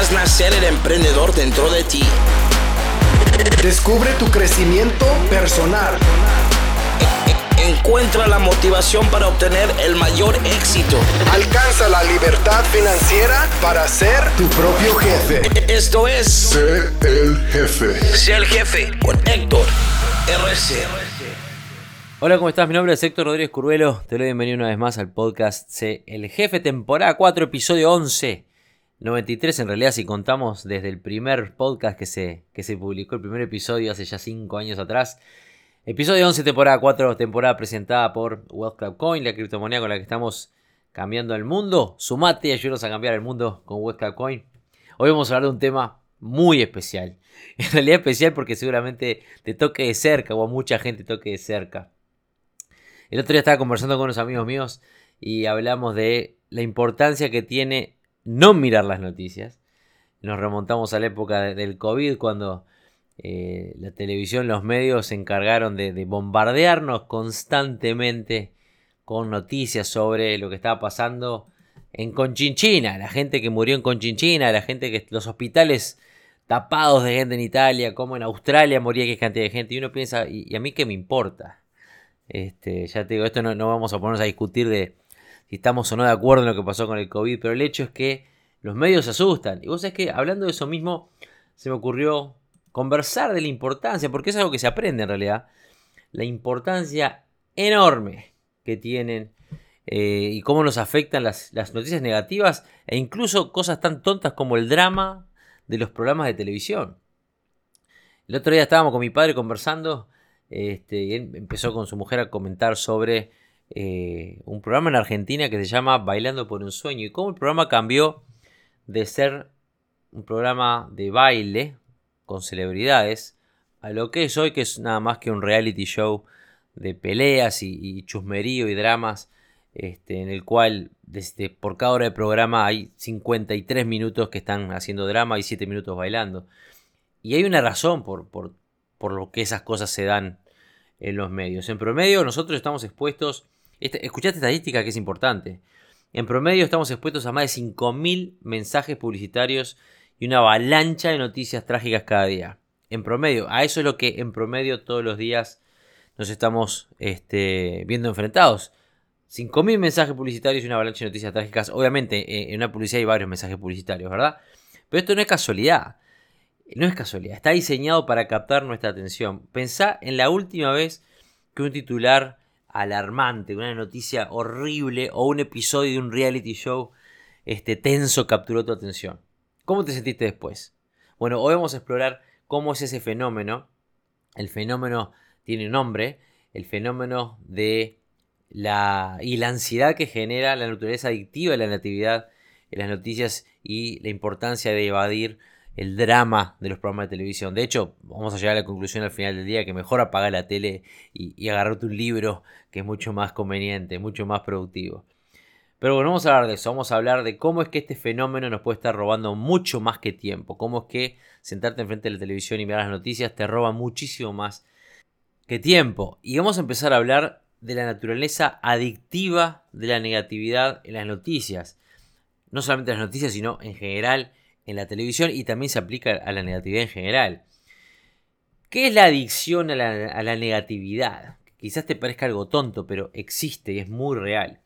Harás nacer el emprendedor dentro de ti. Descubre tu crecimiento personal. Encuentra la motivación para obtener el mayor éxito. Alcanza la libertad financiera para ser tu propio jefe. Esto es Sé el jefe. Sé el jefe con Héctor RC. Hola, ¿cómo estás? Mi nombre es Héctor Rodríguez Curvelo. Te doy bienvenido una vez más al podcast Sé el jefe, temporada 4, episodio 11. 93 en realidad, si contamos desde el primer podcast que se publicó, el primer episodio hace ya 5 años atrás. Episodio 11, temporada 4, temporada presentada por Wealth Club Coin, la criptomoneda con la que estamos cambiando el mundo. Sumate y ayúdanos a cambiar el mundo con Wealth Club Coin. Hoy vamos a hablar de un tema muy especial. En realidad especial porque seguramente te toque de cerca o a mucha gente toque de cerca. El otro día estaba conversando con unos amigos míos y hablamos de la importancia que tiene no mirar las noticias. Nos remontamos a la época del COVID cuando la televisión, los medios se encargaron de bombardearnos constantemente con noticias sobre lo que estaba pasando en Conchinchina, la gente que murió en Conchinchina, la gente que los hospitales tapados de gente en Italia, como en Australia moría que cantidad de gente, y uno piensa, ¿y a mí qué me importa? Ya te digo, esto no vamos a ponernos a discutir de si estamos o no de acuerdo en lo que pasó con el COVID, pero el hecho es que los medios se asustan. Y vos sabés que hablando de eso mismo, se me ocurrió conversar de la importancia, porque es algo que se aprende en realidad, la importancia enorme que tienen y cómo nos afectan las noticias negativas e incluso cosas tan tontas como el drama de los programas de televisión. El otro día estábamos con mi padre conversando y él empezó con su mujer a comentar sobre un programa en Argentina que se llama Bailando por un Sueño y cómo el programa cambió de ser un programa de baile con celebridades a lo que es hoy, que es nada más que un reality show de peleas y chusmerío y dramas, en el cual por cada hora de programa hay 53 minutos que están haciendo drama y 7 minutos bailando. Y hay una razón por lo que esas cosas se dan en los medios. En promedio nosotros estamos expuestos, escuchaste estadística que es importante, en promedio estamos expuestos a más de 5.000 mensajes publicitarios y una avalancha de noticias trágicas cada día. En promedio, a eso es lo que en promedio todos los días nos estamos viendo enfrentados. 5.000 mensajes publicitarios y una avalancha de noticias trágicas. Obviamente en una publicidad hay varios mensajes publicitarios, ¿verdad? Pero esto no es casualidad. No es casualidad. Está diseñado para captar nuestra atención. Pensá en la última vez que un titular alarmante, una noticia horrible o un episodio de un reality show tenso capturó tu atención. ¿Cómo te sentiste después? Bueno, hoy vamos a explorar cómo es ese fenómeno. El fenómeno tiene un nombre. El fenómeno de la ansiedad que genera la naturaleza adictiva de la negatividad en las noticias y la importancia de evadir el drama de los programas de televisión. De hecho, vamos a llegar a la conclusión al final del día que mejor apagar la tele y agarrarte un libro, que es mucho más conveniente, mucho más productivo. Pero bueno, vamos a hablar de eso. Vamos a hablar de cómo es que este fenómeno nos puede estar robando mucho más que tiempo. Cómo es que sentarte enfrente de la televisión y mirar las noticias te roba muchísimo más que tiempo. Y vamos a empezar a hablar de la naturaleza adictiva de la negatividad en las noticias. No solamente en las noticias, sino en general en la televisión, y también se aplica a la negatividad en general. ¿Qué es la adicción a la negatividad? Quizás te parezca algo tonto, pero existe y es muy real.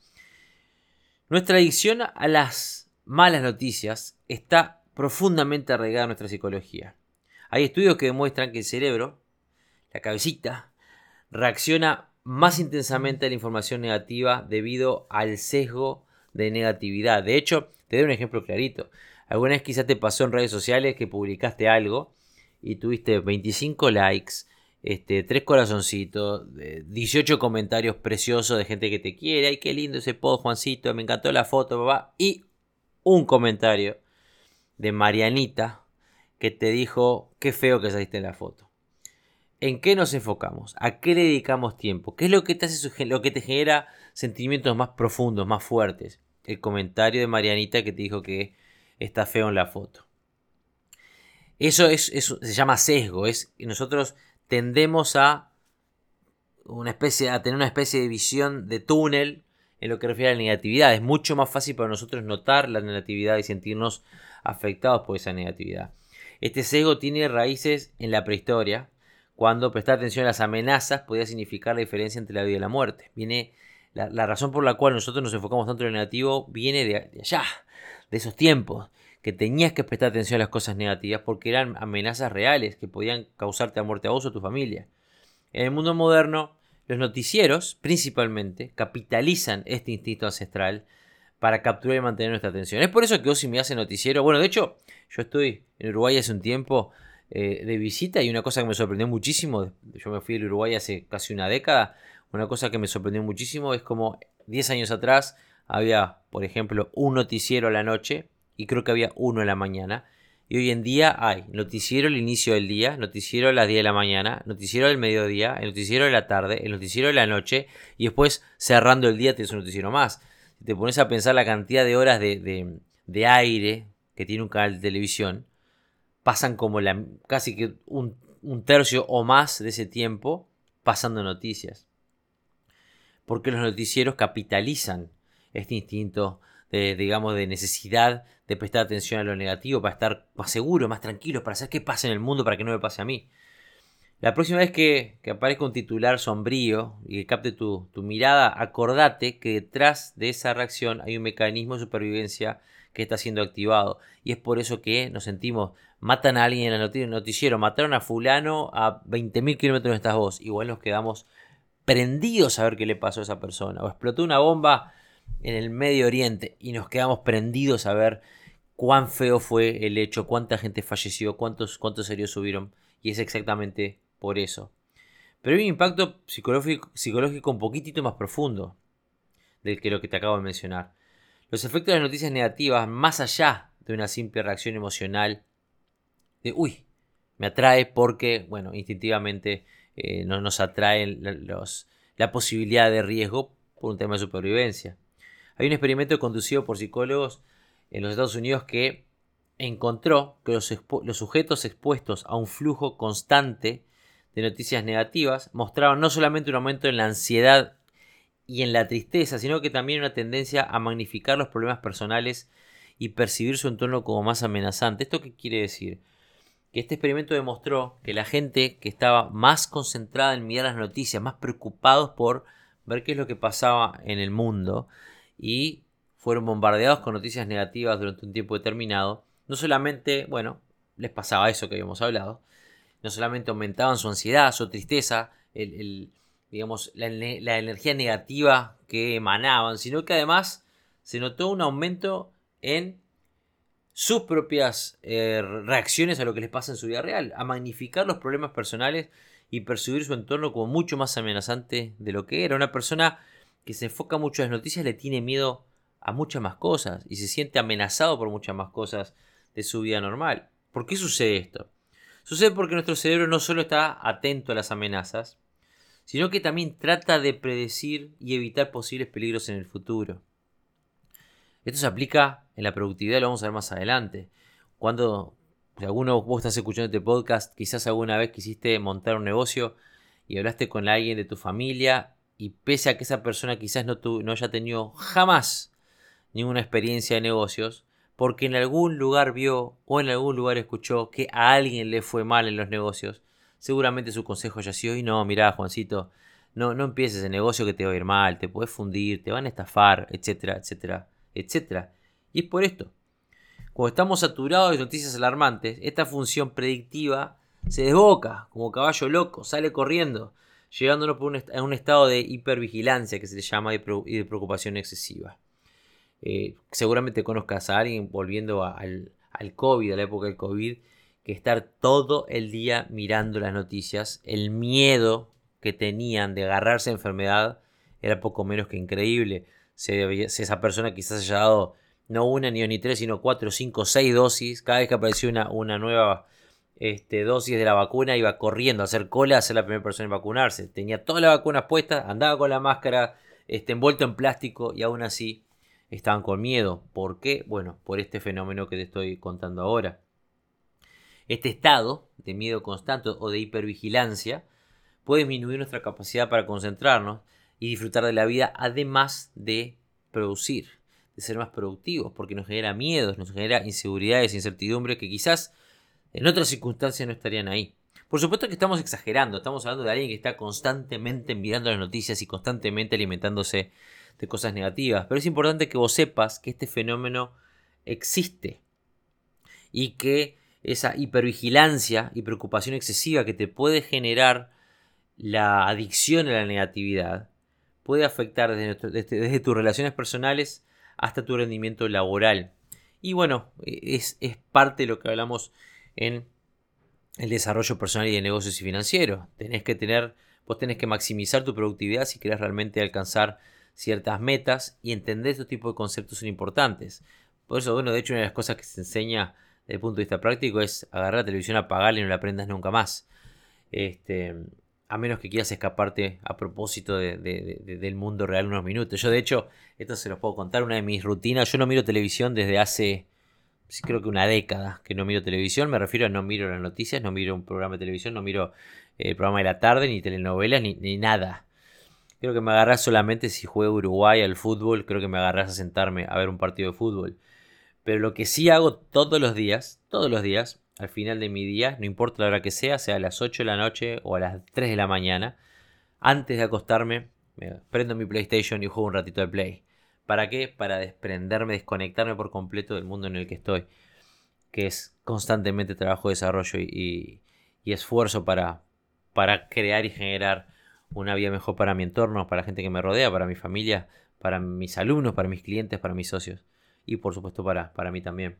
Nuestra adicción a las malas noticias está profundamente arraigada en nuestra psicología. Hay estudios que demuestran que el cerebro, la cabecita, reacciona más intensamente a la información negativa debido al sesgo de negatividad. De hecho, te doy un ejemplo clarito. Alguna vez quizás te pasó en redes sociales que publicaste algo y tuviste 25 likes, 3 corazoncitos, 18 comentarios preciosos de gente que te quiere. ¡Ay, qué lindo ese post, Juancito! Me encantó la foto, papá. Y un comentario de Marianita que te dijo, qué feo que saliste en la foto. ¿En qué nos enfocamos? ¿A qué le dedicamos tiempo? ¿Qué es lo que te hace, lo que te genera sentimientos más profundos, más fuertes? El comentario de Marianita que te dijo que está feo en la foto. Eso se llama sesgo. Nosotros tendemos a tener una especie de visión de túnel en lo que refiere a la negatividad. Es mucho más fácil para nosotros notar la negatividad y sentirnos afectados por esa negatividad. Este sesgo tiene raíces en la prehistoria, cuando prestar atención a las amenazas podía significar la diferencia entre la vida y la muerte. La razón por la cual nosotros nos enfocamos tanto en lo negativo viene de allá, de esos tiempos, que tenías que prestar atención a las cosas negativas porque eran amenazas reales que podían causarte la muerte a vos o a tu familia. En el mundo moderno, los noticieros, principalmente, capitalizan este instinto ancestral para capturar y mantener nuestra atención. Es por eso que vos, si me haces noticiero... Bueno, de hecho, yo estoy en Uruguay hace un tiempo de visita, y una cosa que me sorprendió muchísimo, yo me fui de Uruguay hace casi una década, una cosa que me sorprendió muchísimo es como 10 años atrás había, por ejemplo, un noticiero a la noche, y creo que había uno en la mañana. Y hoy en día hay noticiero al inicio del día, noticiero a las 10 de la mañana, noticiero del mediodía, el noticiero de la tarde, el noticiero de la noche, y después cerrando el día tienes un noticiero más. Si te pones a pensar la cantidad de horas de aire que tiene un canal de televisión, pasan como casi que un tercio o más de ese tiempo pasando noticias. Porque los noticieros capitalizan este instinto de necesidad de prestar atención a lo negativo para estar más seguro, más tranquilo, para saber qué pasa en el mundo para que no me pase a mí. La próxima vez que aparezca un titular sombrío y que capte tu mirada, acordate que detrás de esa reacción hay un mecanismo de supervivencia que está siendo activado. Y es por eso que nos sentimos, matan a alguien en el noticiero, mataron a fulano a 20.000 kilómetros donde estás vos. Igual nos quedamos prendidos a ver qué le pasó a esa persona. O explotó una bomba en el Medio Oriente y nos quedamos prendidos a ver cuán feo fue el hecho, cuánta gente falleció, cuántos heridos hubieron. Y es exactamente por eso. Pero hay un impacto psicológico un poquitito más profundo del que lo que te acabo de mencionar. Los efectos de las noticias negativas, más allá de una simple reacción emocional de me atrae porque, bueno, instintivamente nos atrae la posibilidad de riesgo por un tema de supervivencia. Hay un experimento conducido por psicólogos en los Estados Unidos que encontró que los sujetos expuestos a un flujo constante de noticias negativas mostraban no solamente un aumento en la ansiedad y en la tristeza, sino que también una tendencia a magnificar los problemas personales y percibir su entorno como más amenazante. ¿Esto qué quiere decir? Que este experimento demostró que la gente que estaba más concentrada en mirar las noticias, más preocupados por ver qué es lo que pasaba en el mundo y fueron bombardeados con noticias negativas durante un tiempo determinado, no solamente, les pasaba eso que habíamos hablado, no solamente aumentaban su ansiedad, su tristeza, la energía negativa que emanaban, sino que además se notó un aumento en sus propias reacciones a lo que les pasa en su vida real, a magnificar los problemas personales y percibir su entorno como mucho más amenazante de lo que era. Una persona que se enfoca mucho en las noticias le tiene miedo a muchas más cosas y se siente amenazado por muchas más cosas de su vida normal. ¿Por qué sucede esto? Sucede porque nuestro cerebro no solo está atento a las amenazas, sino que también trata de predecir y evitar posibles peligros en el futuro. Esto se aplica en la productividad, lo vamos a ver más adelante. Cuando vos estás escuchando este podcast, quizás alguna vez quisiste montar un negocio y hablaste con alguien de tu familia y pese a que esa persona quizás no haya tenido jamás ninguna experiencia de negocios, porque en algún lugar vio o en algún lugar escuchó que a alguien le fue mal en los negocios, seguramente su consejo haya sido, y no, mirá, Juancito, no empieces ese negocio que te va a ir mal, te puedes fundir, te van a estafar, etcétera, etcétera, etcétera. Y es por esto. Cuando estamos saturados de noticias alarmantes, esta función predictiva se desboca como caballo loco, sale corriendo, llevándonos a un estado de hipervigilancia que se le llama y de preocupación excesiva. Seguramente conozcas a alguien, volviendo al COVID, a la época del COVID, que estar todo el día mirando las noticias, el miedo que tenían de agarrarse a enfermedad era poco menos que increíble. Si esa persona quizás haya dado no una ni tres, sino 4, 5, 6 dosis, cada vez que apareció una nueva dosis de la vacuna iba corriendo a hacer cola a ser la primera persona en vacunarse. Tenía todas las vacunas puestas, andaba con la máscara envuelto en plástico y aún así estaban con miedo. ¿Por qué? Bueno, por este fenómeno que te estoy contando ahora. Este estado de miedo constante o de hipervigilancia puede disminuir nuestra capacidad para concentrarnos y disfrutar de la vida, además de producir, de ser más productivos, porque nos genera miedos, nos genera inseguridades, incertidumbres que quizás en otras circunstancias no estarían ahí. Por supuesto que estamos exagerando, estamos hablando de alguien que está constantemente mirando las noticias y constantemente alimentándose de cosas negativas, pero es importante que vos sepas que este fenómeno existe y que esa hipervigilancia y preocupación excesiva que te puede generar la adicción a la negatividad puede afectar desde tus relaciones personales hasta tu rendimiento laboral. Y bueno, es parte de lo que hablamos en el desarrollo personal y de negocios y financieros. Vos tenés que maximizar tu productividad si querés realmente alcanzar ciertas metas, y entender estos tipos de conceptos son importantes. Por eso, bueno, de hecho, una de las cosas que se enseña desde el punto de vista práctico es agarrar la televisión, apagarla y no la prendas nunca más. A menos que quieras escaparte a propósito del mundo real unos minutos. Yo, de hecho, esto se los puedo contar, una de mis rutinas. Yo no miro televisión desde hace, creo que una década que no miro televisión. Me refiero a no miro las noticias, no miro un programa de televisión, no miro el programa de la tarde, ni telenovelas, ni nada. Creo que me agarrás solamente si juego Uruguay al fútbol. Creo que me agarrás a sentarme a ver un partido de fútbol. Pero lo que sí hago todos los días, al final de mi día, no importa la hora que sea a las 8 de la noche o a las 3 de la mañana, antes de acostarme, prendo mi PlayStation y juego un ratito de Play. ¿Para qué? Para desprenderme, desconectarme por completo del mundo en el que estoy, que es constantemente trabajo, desarrollo y esfuerzo para crear y generar una vida mejor para mi entorno, para la gente que me rodea, para mi familia, para mis alumnos, para mis clientes, para mis socios y por supuesto para mí también.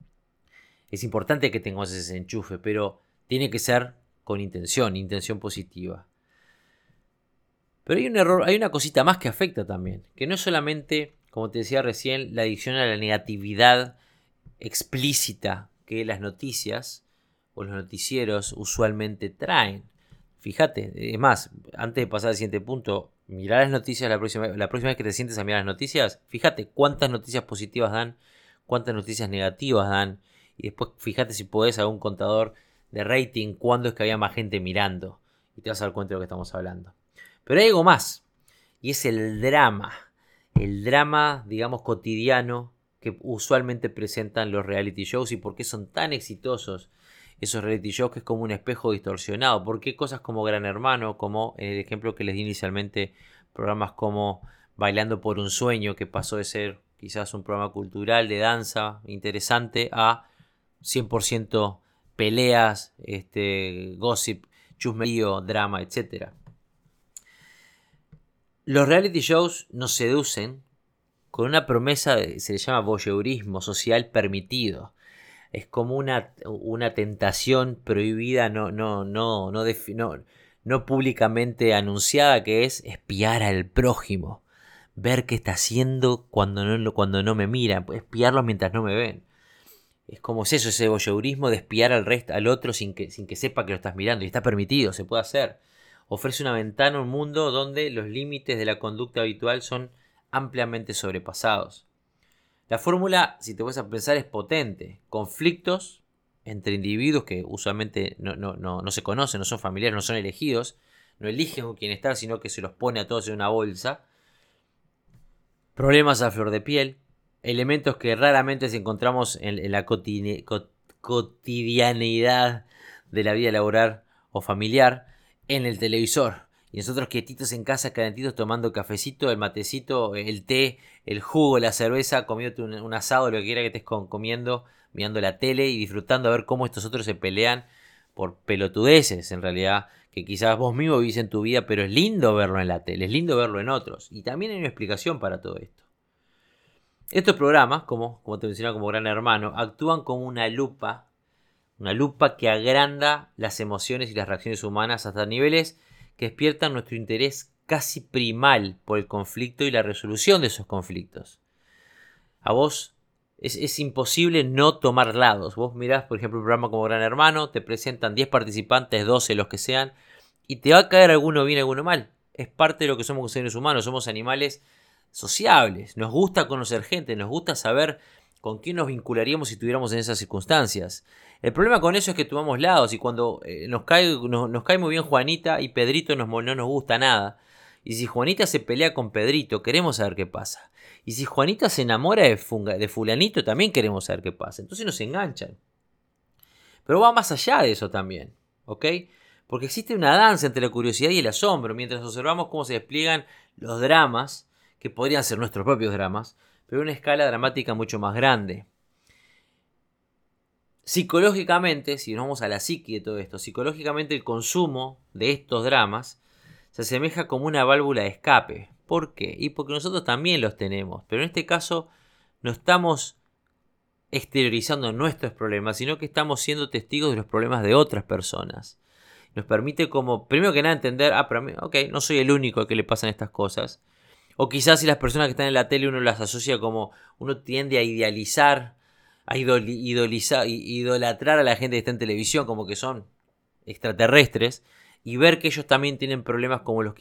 Es importante que tengamos ese enchufe, pero tiene que ser con intención positiva. Pero hay un error, hay una cosita más que afecta también, que no es solamente, como te decía recién, la adicción a la negatividad explícita que las noticias o los noticieros usualmente traen. Fíjate, es más, antes de pasar al siguiente punto, mirar las noticias la próxima vez que te sientes a mirar las noticias, fíjate cuántas noticias positivas dan, cuántas noticias negativas dan, y después fíjate si podés hacer un contador de rating, cuándo es que había más gente mirando, y te vas a dar cuenta de lo que estamos hablando. Pero hay algo más, y es el drama, digamos, cotidiano que usualmente presentan los reality shows y por qué son tan exitosos esos reality shows, que es como un espejo distorsionado. ¿Por qué cosas como Gran Hermano, como en el ejemplo que les di inicialmente, programas como Bailando por un Sueño, que pasó de ser quizás un programa cultural de danza interesante a 100% peleas, gossip, chusmerío, drama, etc.? Los reality shows nos seducen con una promesa, se le llama voyeurismo social permitido. Es como una tentación prohibida, no públicamente anunciada, que es espiar al prójimo, ver qué está haciendo cuando no me miran, espiarlos mientras no me ven. Es como es eso, ese voyeurismo de espiar al otro sin que sepa que lo estás mirando, y está permitido, se puede hacer. Ofrece una ventana a un mundo donde los límites de la conducta habitual son ampliamente sobrepasados. La fórmula, si te vas a pensar, es potente. Conflictos entre individuos que usualmente no se conocen, no son familiares, no son elegidos, no eligen con quién estar, sino que se los pone a todos en una bolsa. Problemas a flor de piel, elementos que raramente encontramos en la cotidianeidad de la vida laboral o familiar, en el televisor. Y nosotros quietitos en casa, calentitos, tomando cafecito, el matecito, el té, el jugo, la cerveza, comiéndote un asado, lo que quiera que estés comiendo, mirando la tele y disfrutando a ver cómo estos otros se pelean por pelotudeces, en realidad, que quizás vos mismo vivís en tu vida, pero es lindo verlo en la tele, es lindo verlo en otros. Y también hay una explicación para todo esto. Estos programas, como te mencionaba, como Gran Hermano, actúan como una lupa que agranda las emociones y las reacciones humanas hasta niveles que despiertan nuestro interés casi primal por el conflicto y la resolución de esos conflictos. A vos es imposible no tomar lados. Vos mirás, por ejemplo, un programa como Gran Hermano, te presentan 10 participantes, 12, los que sean, y te va a caer alguno bien, alguno mal. Es parte de lo que somos como seres humanos, somos animales sociables. Nos gusta conocer gente, nos gusta saber con quién nos vincularíamos si estuviéramos en esas circunstancias. El problema con eso es que tomamos lados, y cuando nos cae muy bien Juanita y Pedrito no nos gusta nada. Y si Juanita se pelea con Pedrito, queremos saber qué pasa. Y si Juanita se enamora de fulanito, también queremos saber qué pasa. Entonces nos enganchan. Pero va más allá de eso también, ¿ok? Porque existe una danza entre la curiosidad y el asombro, mientras observamos cómo se despliegan los dramas, que podrían ser nuestros propios dramas, pero a una escala dramática mucho más grande. Psicológicamente, si nos vamos a la psique de todo esto, psicológicamente el consumo de estos dramas se asemeja como una válvula de escape. ¿Por qué? Y porque nosotros también los tenemos, pero en este caso no estamos exteriorizando nuestros problemas, sino que estamos siendo testigos de los problemas de otras personas. Nos permite como, primero que nada, entender, pero a mí, no soy el único al que le pasan estas cosas. O quizás si las personas que están en la tele uno las asocia como, uno tiende a idealizar, a idolatrar a la gente que está en televisión como que son extraterrestres, y ver que ellos también tienen problemas como los,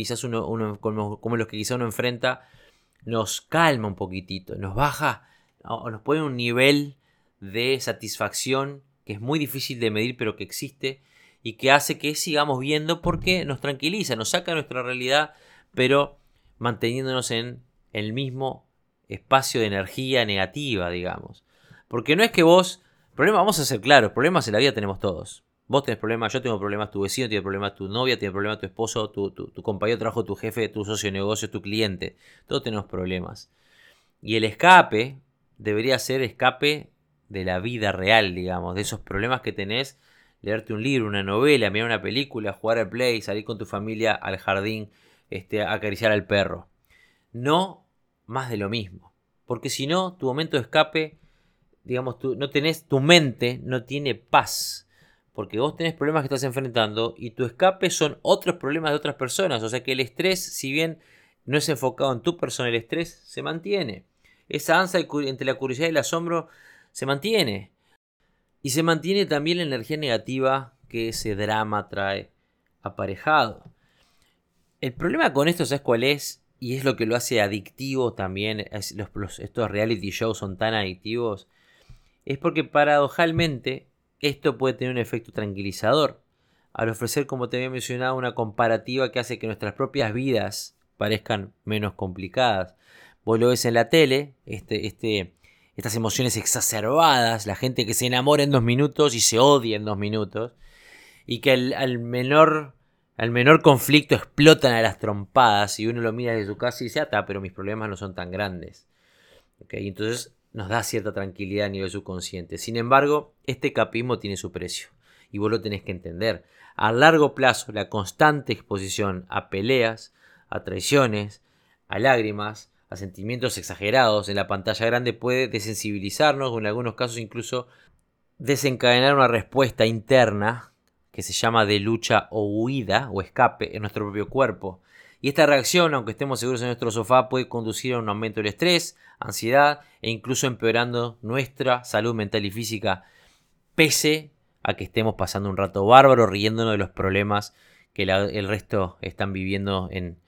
como los que quizás uno enfrenta, nos calma un poquitito, nos baja, o nos pone un nivel de satisfacción que es muy difícil de medir, pero que existe y que hace que sigamos viendo porque nos tranquiliza, nos saca de nuestra realidad, pero manteniéndonos en el mismo espacio de energía negativa, digamos. Porque no es que vamos a ser claros, problemas en la vida tenemos todos. Vos tenés problemas, yo tengo problemas, tu vecino tiene problemas, tu novia tiene problemas, tu esposo, tu compañero de trabajo, tu jefe, tu socio de negocio, tu cliente. Todos tenemos problemas. Y el escape debería ser escape de la vida real, digamos, de esos problemas que tenés. Leerte un libro, una novela, mirar una película, jugar al play, salir con tu familia al jardín, acariciar al perro. No más de lo mismo. Porque si no, tu momento de escape, digamos, tu mente no tiene paz. Porque vos tenés problemas que estás enfrentando y tu escape son otros problemas de otras personas. O sea que el estrés, si bien no es enfocado en tu persona, el estrés se mantiene. Esa danza entre la curiosidad y el asombro se mantiene. Y se mantiene también la energía negativa que ese drama trae aparejado. El problema con esto, ¿sabes cuál es? Y es lo que lo hace adictivo también. Estos reality shows son tan adictivos. Es porque paradojalmente esto puede tener un efecto tranquilizador. Al ofrecer, como te había mencionado, una comparativa que hace que nuestras propias vidas parezcan menos complicadas. Vos lo ves en la tele, estas emociones exacerbadas, la gente que se enamora en 2 minutos y se odia en 2 minutos, y que al menor conflicto explotan a las trompadas, y uno lo mira desde su casa y dice, pero mis problemas no son tan grandes. ¿Okay? Entonces nos da cierta tranquilidad a nivel subconsciente. Sin embargo, este escapismo tiene su precio, y vos lo tenés que entender. A largo plazo, la constante exposición a peleas, a traiciones, a lágrimas, a sentimientos exagerados en la pantalla grande puede desensibilizarnos o en algunos casos incluso desencadenar una respuesta interna que se llama de lucha o huida o escape en nuestro propio cuerpo. Y esta reacción, aunque estemos seguros en nuestro sofá, puede conducir a un aumento del estrés, ansiedad e incluso empeorando nuestra salud mental y física, pese a que estemos pasando un rato bárbaro riéndonos de los problemas que el resto están viviendo en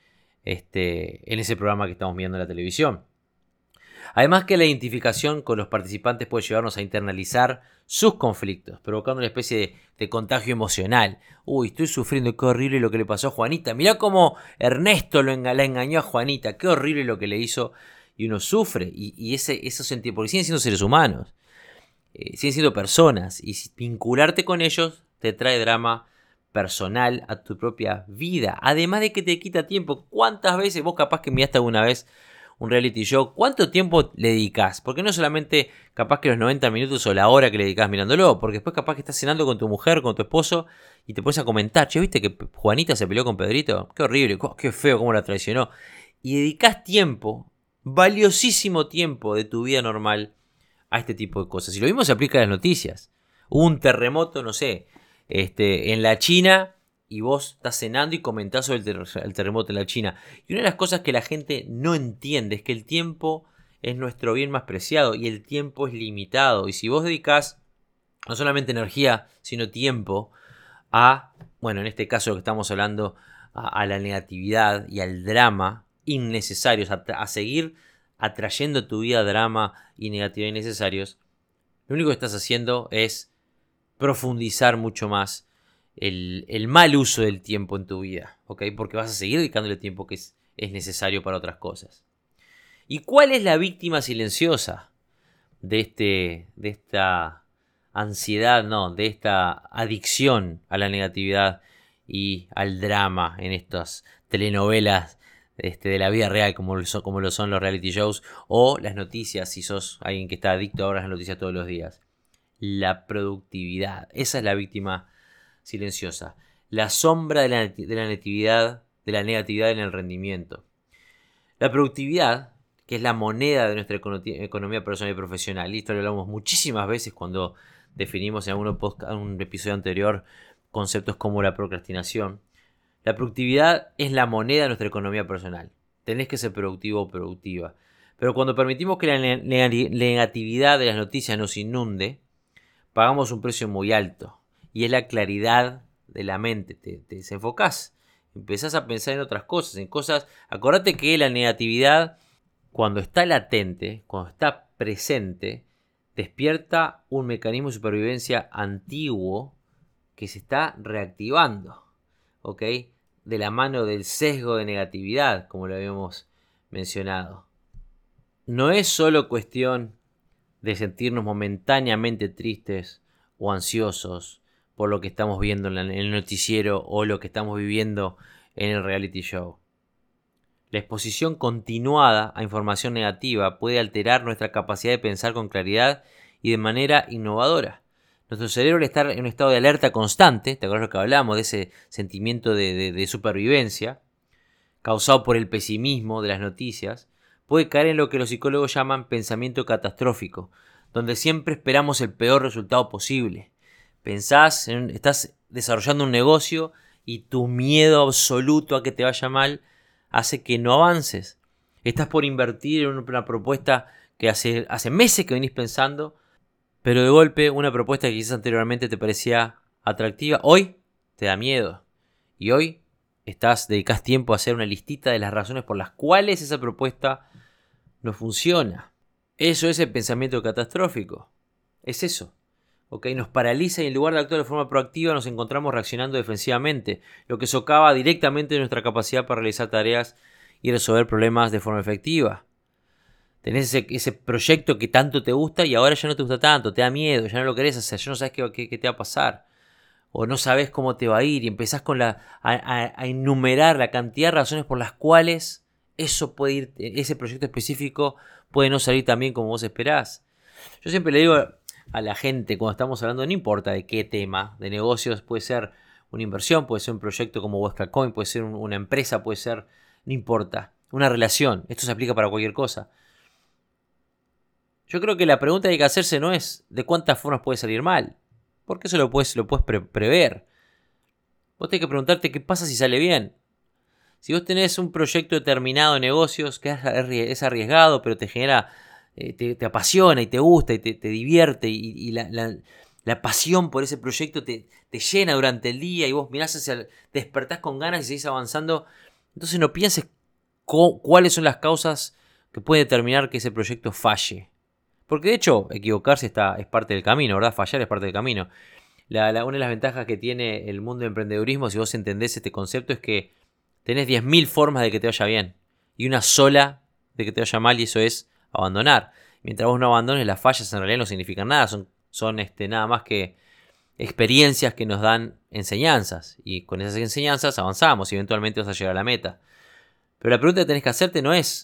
ese programa que estamos viendo en la televisión. Además que la identificación con los participantes puede llevarnos a internalizar sus conflictos, provocando una especie de contagio emocional. Uy, estoy sufriendo, qué horrible lo que le pasó a Juanita. Mirá cómo Ernesto la engañó a Juanita, qué horrible lo que le hizo. Y uno sufre, y eso sentí, porque siguen siendo seres humanos, siguen siendo personas, y vincularte con ellos te trae drama personal a tu propia vida. Además de que te quita tiempo. ¿Cuántas veces vos capaz que miraste alguna vez un reality show? ¿Cuánto tiempo le dedicás? Porque no solamente capaz que los 90 minutos o la hora que le dedicás mirándolo, porque después capaz que estás cenando con tu mujer, con tu esposo, y te pones a comentar, che, ¿viste que Juanita se peleó con Pedrito? Qué horrible, qué feo cómo la traicionó. Y dedicás tiempo, valiosísimo tiempo de tu vida normal a este tipo de cosas. Y lo mismo se aplica a las noticias. Hubo un terremoto, no sé, en la China, y vos estás cenando y comentás sobre el terremoto en la China. Y una de las cosas que la gente no entiende es que el tiempo es nuestro bien más preciado y el tiempo es limitado. Y si vos dedicás no solamente energía, sino tiempo en este caso que estamos hablando, a la negatividad y al drama innecesarios, a seguir atrayendo a tu vida drama y negatividad innecesarios, lo único que estás haciendo es profundizar mucho más el mal uso del tiempo en tu vida, ¿ok? Porque vas a seguir dedicándole tiempo que es necesario para otras cosas. ¿Y cuál es la víctima silenciosa de esta ansiedad, no, de esta adicción a la negatividad y al drama en estas telenovelas de la vida real, como lo son los reality shows o las noticias, si sos alguien que está adicto ahora a las noticias todos los días? La productividad. Esa es la víctima silenciosa. La sombra de la negatividad en el rendimiento. La productividad, que es la moneda de nuestra economía personal y profesional. Y esto lo hablamos muchísimas veces cuando definimos en algún episodio anterior conceptos como la procrastinación. La productividad es la moneda de nuestra economía personal. Tenés que ser productivo o productiva. Pero cuando permitimos que la negatividad de las noticias nos inunde, pagamos un precio muy alto. Y es la claridad de la mente. Te desenfocás. Empezás a pensar en otras cosas. Acordate que la negatividad, cuando está latente, cuando está presente, despierta un mecanismo de supervivencia antiguo que se está reactivando, ¿ok? De la mano del sesgo de negatividad, como lo habíamos mencionado. No es solo cuestión de sentirnos momentáneamente tristes o ansiosos por lo que estamos viendo en el noticiero o lo que estamos viviendo en el reality show. La exposición continuada a información negativa puede alterar nuestra capacidad de pensar con claridad y de manera innovadora. Nuestro cerebro, al estar en un estado de alerta constante, ¿te acuerdas lo que hablamos de ese sentimiento de supervivencia causado por el pesimismo de las noticias? Puede caer en lo que los psicólogos llaman pensamiento catastrófico, donde siempre esperamos el peor resultado posible. Estás desarrollando un negocio y tu miedo absoluto a que te vaya mal hace que no avances. Estás por invertir en una propuesta que hace meses que venís pensando, pero de golpe una propuesta que quizás anteriormente te parecía atractiva, hoy te da miedo. Y hoy dedicás tiempo a hacer una listita de las razones por las cuales esa propuesta no funciona. Eso es el pensamiento catastrófico. Es eso. ¿Okay? Nos paraliza y en lugar de actuar de forma proactiva nos encontramos reaccionando defensivamente, lo que socava directamente nuestra capacidad para realizar tareas y resolver problemas de forma efectiva. Tenés ese proyecto que tanto te gusta y ahora ya no te gusta tanto, te da miedo, ya no lo querés hacer, ya no sabes qué te va a pasar. O no sabes cómo te va a ir y empezás a enumerar la cantidad de razones por las cuales ese proyecto específico puede no salir tan bien como vos esperás. Yo siempre le digo a la gente cuando estamos hablando, no importa de qué tema, de negocios, puede ser una inversión, puede ser un proyecto como Huesca Coin, puede ser una empresa, puede ser, no importa, una relación, esto se aplica para cualquier cosa. Yo creo que la pregunta que hay que hacerse no es de cuántas formas puede salir mal, porque eso lo puedes prever. Vos tenés que preguntarte qué pasa si sale bien. Si vos tenés un proyecto determinado de negocios que es arriesgado, pero te genera, te apasiona y te gusta y te divierte y la pasión por ese proyecto te llena durante el día y vos mirás te despertás con ganas y seguís avanzando, entonces no pienses cuáles son las causas que pueden determinar que ese proyecto falle. Porque de hecho, equivocarse es parte del camino, ¿verdad? Fallar es parte del camino. Una de las ventajas que tiene el mundo del emprendedurismo, si vos entendés este concepto, es que tenés 10.000 formas de que te vaya bien y una sola de que te vaya mal, y eso es abandonar. Mientras vos no abandones, las fallas en realidad no significan nada, son nada más que experiencias que nos dan enseñanzas, y con esas enseñanzas avanzamos y eventualmente vas a llegar a la meta. Pero la pregunta que tenés que hacerte no es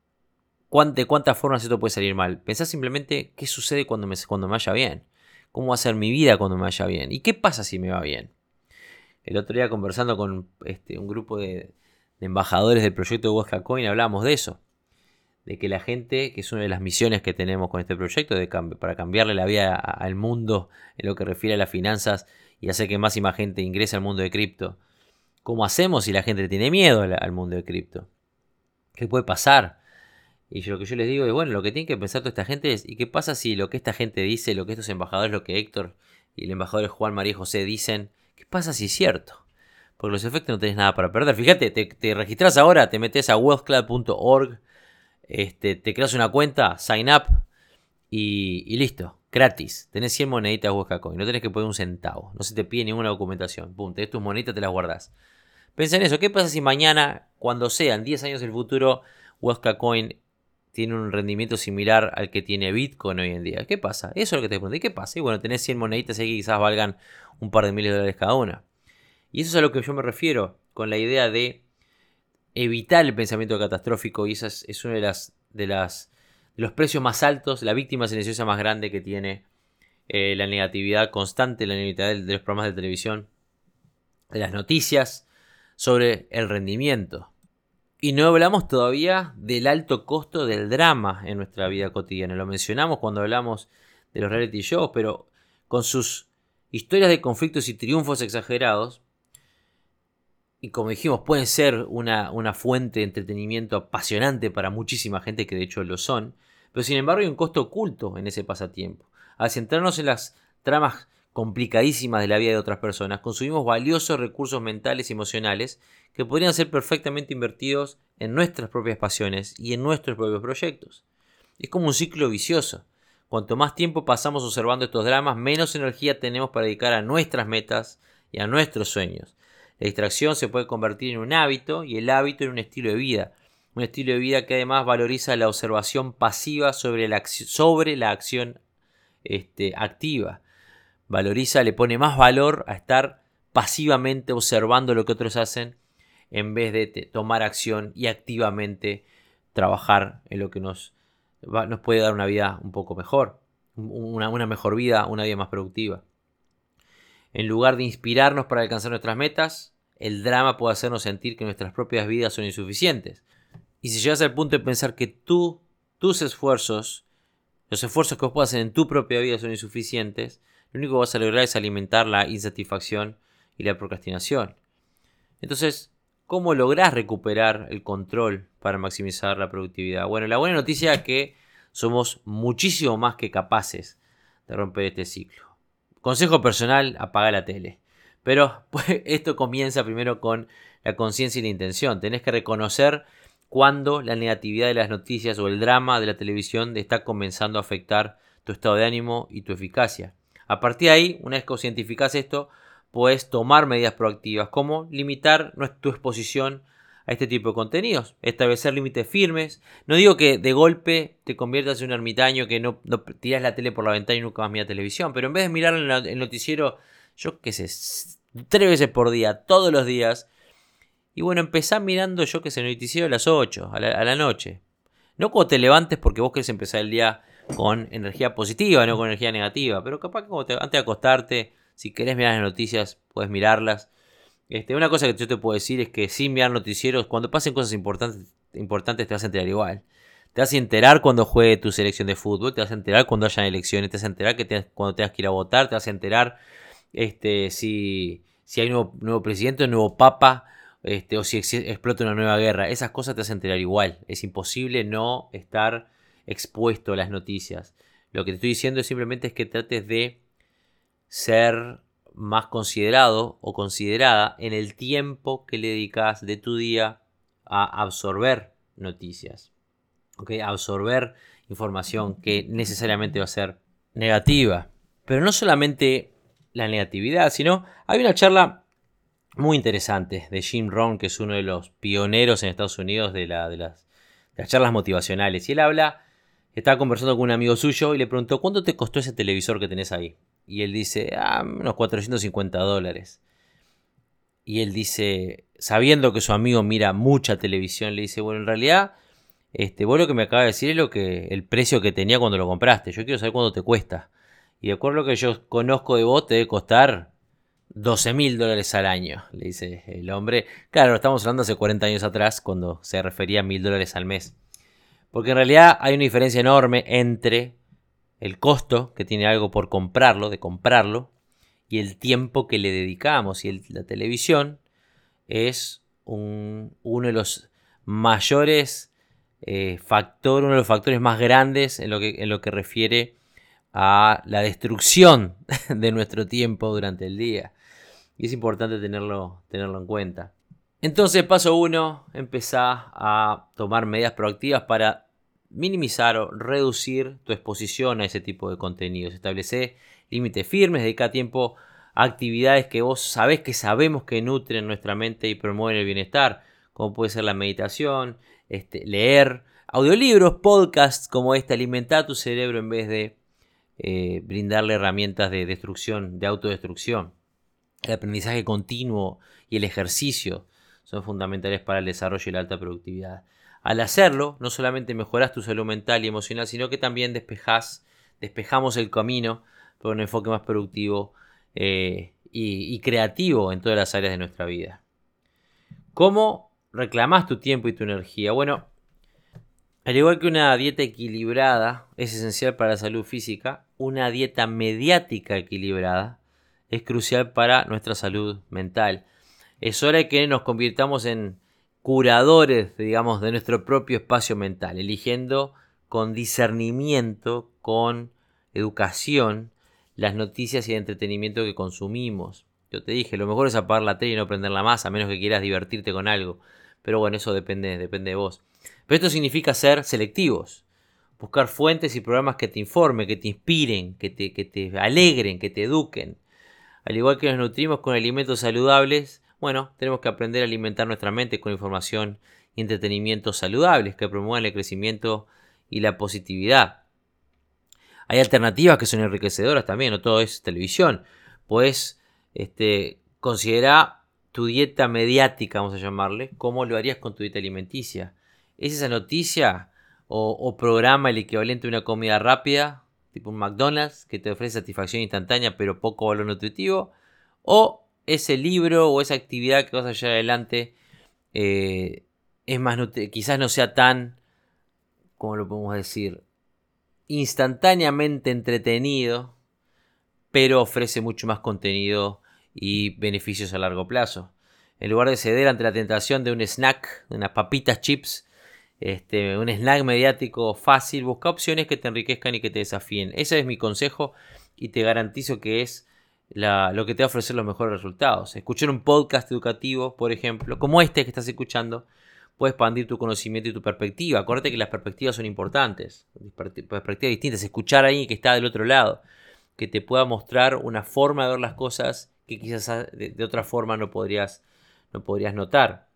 de cuántas formas esto puede salir mal. Pensá simplemente qué sucede cuando me vaya bien. ¿Cómo va a ser mi vida cuando me vaya bien? ¿Y qué pasa si me va bien? El otro día, conversando con un grupo de embajadores del proyecto de Huesca Coin, hablábamos de eso. De que la gente, que es una de las misiones que tenemos con este proyecto, para cambiarle la vida al mundo en lo que refiere a las finanzas y hacer que más y más gente ingrese al mundo de cripto. ¿Cómo hacemos si la gente le tiene miedo al mundo de cripto? ¿Qué puede pasar? Y lo que yo les digo es, bueno, lo que tiene que pensar toda esta gente es, ¿y qué pasa si lo que esta gente dice, lo que estos embajadores, lo que Héctor y el embajador Juan, María y José dicen, qué pasa si es cierto? Porque los efectos no tenés nada para perder. Fíjate, te registras ahora, te metes a wealthclub.org, te creas una cuenta, sign up y listo, gratis. Tenés 100 moneditas Huesca Coin, no tenés que poner un centavo, no se te pide ninguna documentación. Pum, tenés tus moneditas, te las guardás. Pensá en eso, ¿qué pasa si mañana, cuando sean 10 años del futuro, Huesca Coin tiene un rendimiento similar al que tiene Bitcoin hoy en día. ¿Qué pasa? Eso es lo que te pregunto. ¿Y qué pasa? Y bueno, tenés 100 moneditas ahí que quizás valgan un par de miles de dólares cada una. Y eso es a lo que yo me refiero con la idea de evitar el pensamiento catastrófico. Y esa es una de los precios más altos, la víctima silenciosa más grande que tiene la negatividad constante, la negatividad de los programas de televisión, de las noticias, sobre el rendimiento. Y no hablamos todavía del alto costo del drama en nuestra vida cotidiana. Lo mencionamos cuando hablamos de los reality shows, pero con sus historias de conflictos y triunfos exagerados, y como dijimos, pueden ser una fuente de entretenimiento apasionante para muchísima gente, que de hecho lo son, pero sin embargo hay un costo oculto en ese pasatiempo. Al centrarnos en las tramas complicadísimas de la vida de otras personas, consumimos valiosos recursos mentales y emocionales que podrían ser perfectamente invertidos en nuestras propias pasiones y en nuestros propios proyectos. Es como un ciclo vicioso. Cuanto más tiempo pasamos observando estos dramas, menos energía tenemos para dedicar a nuestras metas y a nuestros sueños. La distracción se puede convertir en un hábito y el hábito en un estilo de vida. Un estilo de vida que además valoriza la observación pasiva sobre la acción activa. Valoriza, le pone más valor a estar pasivamente observando lo que otros hacen en vez de tomar acción y activamente trabajar en lo que nos puede dar una vida un poco mejor, una mejor vida, una vida más productiva. En lugar de inspirarnos para alcanzar nuestras metas, el drama puede hacernos sentir que nuestras propias vidas son insuficientes. Y si llegas al punto de pensar que tus esfuerzos, los esfuerzos que vos puedas hacer en tu propia vida son insuficientes, lo único que vas a lograr es alimentar la insatisfacción y la procrastinación. Entonces, ¿cómo lográs recuperar el control para maximizar la productividad? Bueno, la buena noticia es que somos muchísimo más que capaces de romper este ciclo. Consejo personal, apaga la tele. Pero pues, esto comienza primero con la conciencia y la intención. Tenés que reconocer cuando la negatividad de las noticias o el drama de la televisión está comenzando a afectar tu estado de ánimo y tu eficacia. A partir de ahí, una vez que identificás esto, puedes tomar medidas proactivas como limitar tu exposición a este tipo de contenidos, establecer límites firmes. No digo que de golpe te conviertas en un ermitaño que no tirás la tele por la ventana y nunca más miras televisión, pero en vez de mirar el noticiero, yo qué sé, 3 veces por día, todos los días, y bueno, empezá mirando, yo qué sé, el noticiero a las 8, a la noche. No cuando te levantes porque vos querés empezar el día con energía positiva, no con energía negativa, pero capaz que antes de acostarte, si querés mirar las noticias, puedes mirarlas. Una cosa que yo te puedo decir es que sin mirar noticieros, cuando pasen cosas importantes te vas a enterar igual. Te vas a enterar cuando juegue tu selección de fútbol, te vas a enterar cuando haya elecciones, te vas a enterar cuando tengas que ir a votar, te vas a enterar si hay nuevo presidente, un nuevo papa, o si explota una nueva guerra. Esas cosas te vas a enterar igual. Es imposible no estar expuesto a las noticias. Lo que te estoy diciendo es simplemente que trates de ser más considerado o considerada en el tiempo que le dedicas de tu día a absorber noticias, ¿okay? A absorber información que necesariamente va a ser negativa. Pero no solamente la negatividad, sino hay una charla muy interesante de Jim Rohn, que es uno de los pioneros en Estados Unidos de las charlas motivacionales. Y él estaba conversando con un amigo suyo y le preguntó: ¿cuánto te costó ese televisor que tenés ahí? Y él dice: unos $450. Y él dice, sabiendo que su amigo mira mucha televisión, le dice: bueno, en realidad, vos lo que me acabas de decir es el precio que tenía cuando lo compraste. Yo quiero saber cuánto te cuesta. Y de acuerdo a lo que yo conozco de vos, te debe costar $12,000 al año, le dice el hombre. Claro, estamos hablando hace 40 años atrás, cuando se refería a $1,000 al mes. Porque en realidad hay una diferencia enorme entre el costo que tiene algo por comprarlo, y el tiempo que le dedicamos. Y la televisión es uno de los mayores uno de los factores más grandes en lo que refiere a la destrucción de nuestro tiempo durante el día. Y es importante tenerlo en cuenta. Entonces, paso 1, empezá a tomar medidas proactivas para minimizar o reducir tu exposición a ese tipo de contenidos. Establecer límites firmes, dedica tiempo a actividades que vos sabemos que nutren nuestra mente y promueven el bienestar, como puede ser la meditación, leer, audiolibros, podcasts como este. Alimenta a tu cerebro en vez de brindarle herramientas de destrucción, de autodestrucción. El aprendizaje continuo y el ejercicio son fundamentales para el desarrollo y la alta productividad. Al hacerlo, no solamente mejoras tu salud mental y emocional, sino que también despejamos el camino por un enfoque más productivo y creativo en todas las áreas de nuestra vida. ¿Cómo reclamás tu tiempo y tu energía? Bueno, al igual que una dieta equilibrada es esencial para la salud física, una dieta mediática equilibrada es crucial para nuestra salud mental. Es hora de que nos convirtamos en curadores, digamos, de nuestro propio espacio mental, eligiendo con discernimiento, con educación, las noticias y el entretenimiento que consumimos. Yo te dije, lo mejor es apagar la tele y no prenderla más, a menos que quieras divertirte con algo. Pero bueno, eso depende de vos. Pero esto significa ser selectivos. Buscar fuentes y programas que te informen, que te inspiren, que te alegren, que te eduquen. Al igual que nos nutrimos con alimentos saludables, bueno, tenemos que aprender a alimentar nuestra mente con información y entretenimiento saludables que promuevan el crecimiento y la positividad. Hay alternativas que son enriquecedoras también, no todo es televisión. Pues considera tu dieta mediática, vamos a llamarle, cómo lo harías con tu dieta alimenticia. ¿Es esa noticia o programa el equivalente a una comida rápida, tipo un McDonald's, que te ofrece satisfacción instantánea pero poco valor nutritivo? ¿O ese libro o esa actividad que vas a llevar adelante es más quizás no sea tan, ¿cómo lo podemos decir?, instantáneamente entretenido, pero ofrece mucho más contenido y beneficios a largo plazo? En lugar de ceder ante la tentación de un snack, de unas papitas chips, un snack mediático fácil, busca opciones que te enriquezcan y que te desafíen. Ese es mi consejo y te garantizo que es lo que te va a ofrecer los mejores resultados. Escuchar un podcast educativo, por ejemplo, como este que estás escuchando, puede expandir tu conocimiento y tu perspectiva. Acuérdate que las perspectivas son importantes, perspectivas distintas. Escuchar a alguien que está del otro lado, que te pueda mostrar una forma de ver las cosas que quizás de otra forma no podrías notar.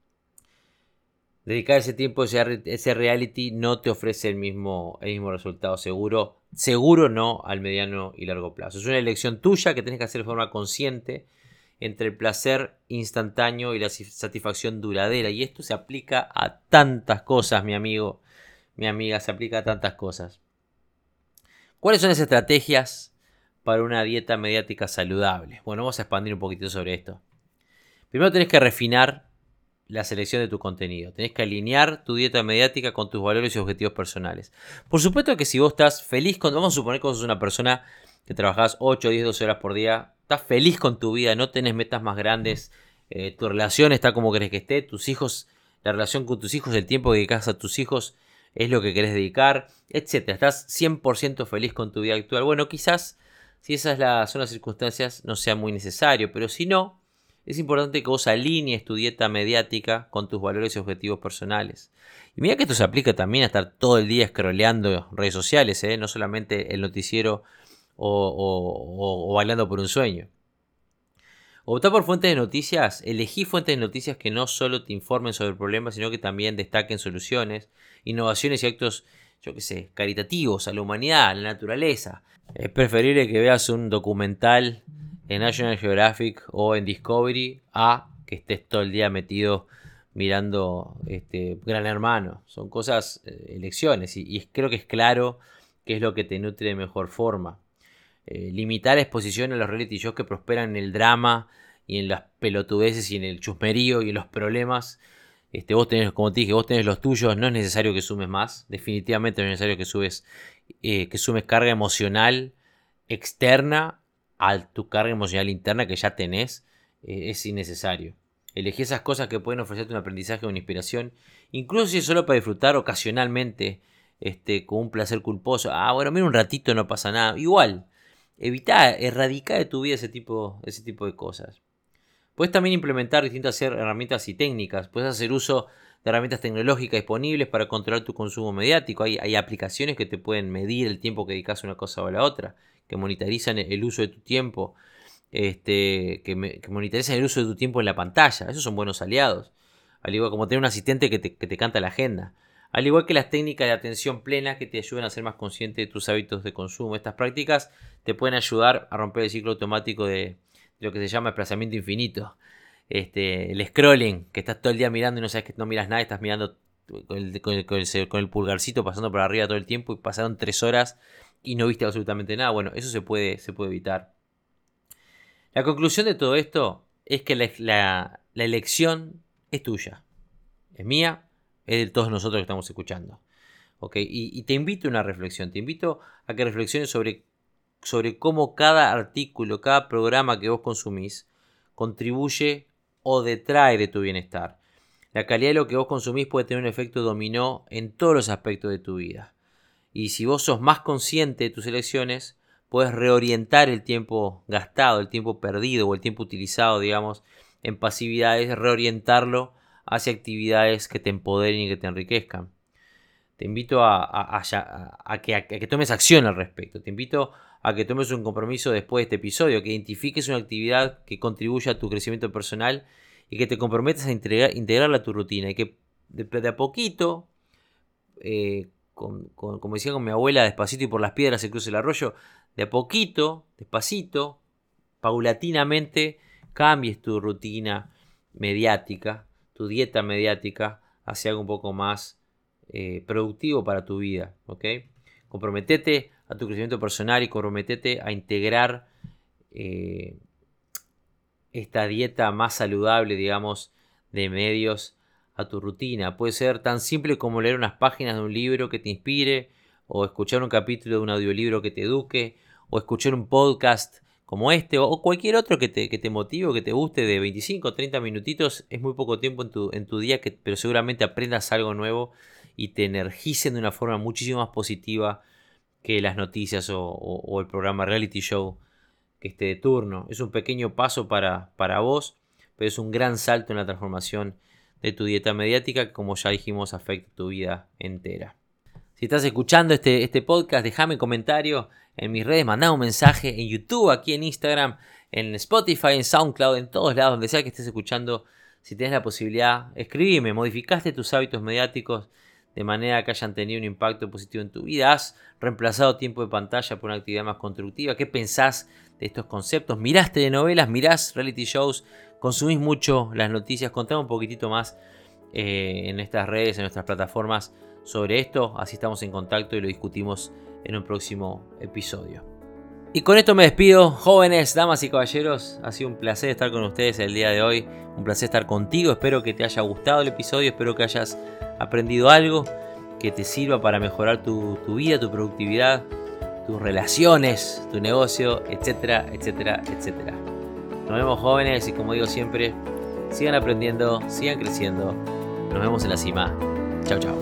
Dedicar ese tiempo a ese reality no te ofrece el mismo resultado, seguro no al mediano y largo plazo. Es una elección tuya que tenés que hacer de forma consciente entre el placer instantáneo y la satisfacción duradera. Y esto se aplica a tantas cosas, mi amigo, mi amiga, se aplica a tantas cosas. ¿Cuáles son las estrategias para una dieta mediática saludable? Bueno, vamos a expandir un poquito sobre esto. Primero tenés que refinar la selección de tu contenido. Tenés que alinear tu dieta mediática con tus valores y objetivos personales. Por supuesto que si vos estás feliz vamos a suponer que vos sos una persona que trabajás 8, 10, 12 horas por día, estás feliz con tu vida, no tenés metas más grandes, tu relación está como querés que esté, tus hijos, la relación con tus hijos, el tiempo que dedicas a tus hijos es lo que querés dedicar, etc. Estás 100% feliz con tu vida actual. Bueno, quizás si esas son las circunstancias no sea muy necesario, pero si no, es importante que vos alinees tu dieta mediática con tus valores y objetivos personales. Y mira que esto se aplica también a estar todo el día scrolleando redes sociales, no solamente el noticiero o bailando por un sueño. Optá por fuentes de noticias. Elegí fuentes de noticias que no solo te informen sobre problemas, sino que también destaquen soluciones, innovaciones y actos, caritativos a la humanidad, a la naturaleza. Es preferible que veas un documental en National Geographic o en Discovery a que estés todo el día metido mirando Gran Hermano. Son cosas, elecciones, y creo que es claro qué es lo que te nutre de mejor forma. Limitar la exposición a los reality shows que prosperan en el drama y en las pelotudeces y en el chusmerío y en los problemas. Vos tenés, como te dije, vos tenés los tuyos, no es necesario que sumes más. Definitivamente no es necesario que sumes carga emocional externa a tu carga emocional interna que ya tenés. Es innecesario. Elegí esas cosas que pueden ofrecerte un aprendizaje o una inspiración, incluso si es solo para disfrutar ocasionalmente, con un placer culposo. Bueno, mira, un ratito no pasa nada. Igual, erradica de tu vida ese tipo de cosas. Puedes también implementar distintas herramientas y técnicas. Puedes hacer uso de herramientas tecnológicas disponibles para controlar tu consumo mediático. Hay aplicaciones que te pueden medir el tiempo que dedicas a una cosa o a la otra, que monitorizan el uso de tu tiempo, que monitorizan el uso de tu tiempo en la pantalla. Esos son buenos aliados. Al igual como tener un asistente que te canta la agenda. Al igual que las técnicas de atención plena que te ayudan a ser más consciente de tus hábitos de consumo. Estas prácticas te pueden ayudar a romper el ciclo automático de lo que se llama desplazamiento infinito. El scrolling, que estás todo el día mirando y no sabes que no miras nada, estás mirando con el pulgarcito pasando por arriba todo el tiempo y pasaron 3 horas y no viste absolutamente nada. Bueno, eso se puede evitar. La conclusión de todo esto es que la elección es tuya, es mía, es de todos nosotros que estamos escuchando. ¿Okay? Y te invito a una reflexión, te invito a que reflexiones sobre cómo cada artículo, cada programa que vos consumís contribuye o detrae de tu bienestar. La calidad de lo que vos consumís puede tener un efecto dominó en todos los aspectos de tu vida. Y si vos sos más consciente de tus elecciones, puedes reorientar el tiempo gastado, el tiempo perdido o el tiempo utilizado, digamos, en pasividades, reorientarlo hacia actividades que te empoderen y que te enriquezcan. Te invito a que tomes acción al respecto. Te invito a que tomes un compromiso después de este episodio, que identifiques una actividad que contribuya a tu crecimiento personal y que te comprometas a integrarla a tu rutina. Y que de a poquito, como decía con mi abuela, despacito y por las piedras se cruza el arroyo, de a poquito, despacito, paulatinamente, cambies tu rutina mediática, tu dieta mediática, hacia algo un poco más productivo para tu vida, ¿ok? Comprometete a tu crecimiento personal y comprometete a integrar esta dieta más saludable, digamos, de medios a tu rutina. Puede ser tan simple como leer unas páginas de un libro que te inspire, o escuchar un capítulo de un audiolibro que te eduque, o escuchar un podcast como este, o cualquier otro que te motive o que te guste, de 25 o 30 minutitos. Es muy poco tiempo en tu día, pero seguramente aprendas algo nuevo y te energicen de una forma muchísimo más positiva que las noticias o el programa reality show que esté de turno. Es un pequeño paso para vos, pero es un gran salto en la transformación de tu dieta mediática que, como ya dijimos, afecta tu vida entera. Si estás escuchando este podcast, déjame un comentario en mis redes, mandá un mensaje en YouTube, aquí en Instagram, en Spotify, en SoundCloud, en todos lados, donde sea que estés escuchando. Si tienes la posibilidad, escribime, ¿modificaste tus hábitos mediáticos de manera que hayan tenido un impacto positivo en tu vida? ¿Has reemplazado tiempo de pantalla por una actividad más constructiva? ¿Qué pensás de estos conceptos? ¿Mirás telenovelas? ¿Mirás reality shows? ¿Consumís mucho las noticias? Contame un poquitito más en estas redes, en nuestras plataformas sobre esto. Así estamos en contacto y lo discutimos en un próximo episodio. Y con esto me despido, jóvenes, damas y caballeros. Ha sido un placer estar con ustedes el día de hoy. Un placer estar contigo. Espero que te haya gustado el episodio. Espero que hayas aprendido algo que te sirva para mejorar tu vida, tu productividad, tus relaciones, tu negocio, etcétera, etcétera, etcétera. Nos vemos, jóvenes, y como digo siempre, sigan aprendiendo, sigan creciendo. Nos vemos en la cima. Chao, chao.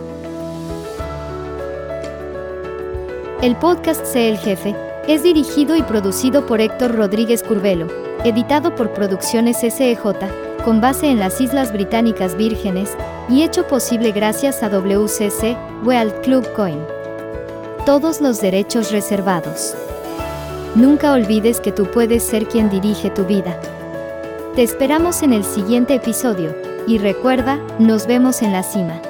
El podcast Sé el Jefe es dirigido y producido por Héctor Rodríguez Curvelo, editado por Producciones SEJ, con base en las Islas Británicas Vírgenes, y hecho posible gracias a WCC World Club Coin. Todos los derechos reservados. Nunca olvides que tú puedes ser quien dirige tu vida. Te esperamos en el siguiente episodio, y recuerda, nos vemos en la cima.